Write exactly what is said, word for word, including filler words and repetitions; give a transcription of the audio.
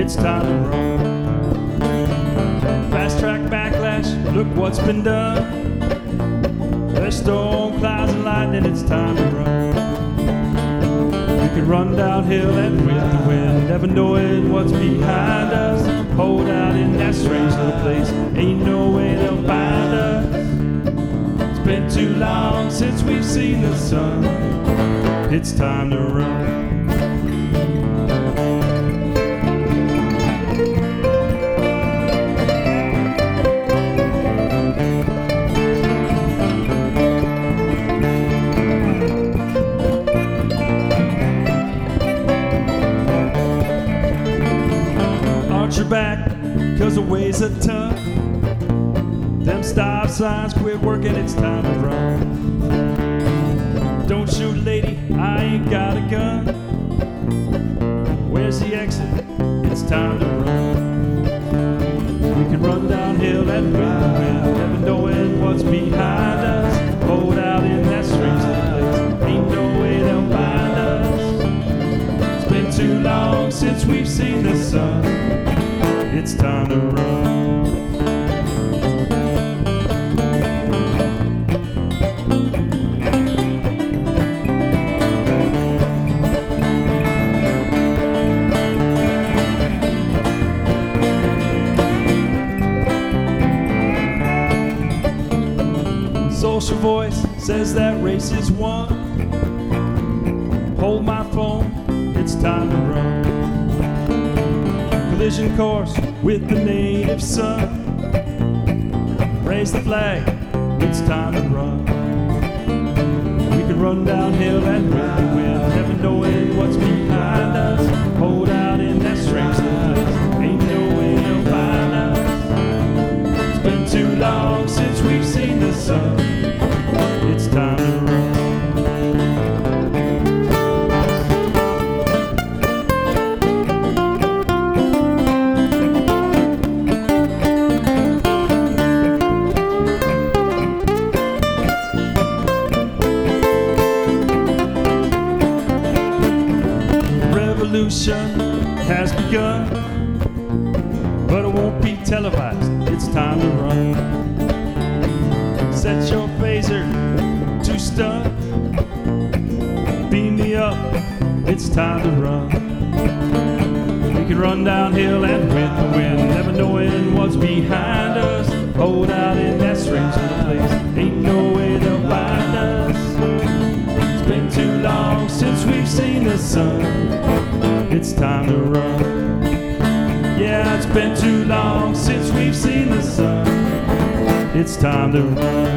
it's time to run. Fast track backlash, look what's been done. There's storm clouds and lightning, it's time to run. We can run downhill and with the wind, never knowing what's behind us. Hold out in that strange little place, ain't no way they'll find us. It's been too long since we've seen the sun, it's time to run. Your back, cause the ways are tough. Them stop signs quit working, it's time to run. Don't shoot, lady, I ain't got a gun. Where's the exit? It's time to run. We can run downhill and with the wind, never knowing what's behind us. Hold out in that strange place, ain't no way they'll find us. It's been too long since we've seen the sun, it's time to run. Social voice says that race is won. Hold my phone, it's time to run. Collision course with the native sun. Raise the flag, it's time to run. We can run downhill and with the wind, never knowing what's behind us. Hold out in that strange little place, ain't no way they'll find us. It's been too long since we've seen the sun, it's time to run. Revolution has begun, but it won't be televised, it's time to run. Set your phaser to stun, beam me up, it's time to run. We can run downhill and with the wind, never knowing what's behind us. Hold out in that strange little place, ain't no way they'll find us. It's been too long since we've seen the sun, it's time to run. Yeah, it's been too long since we've seen the sun, it's time to run.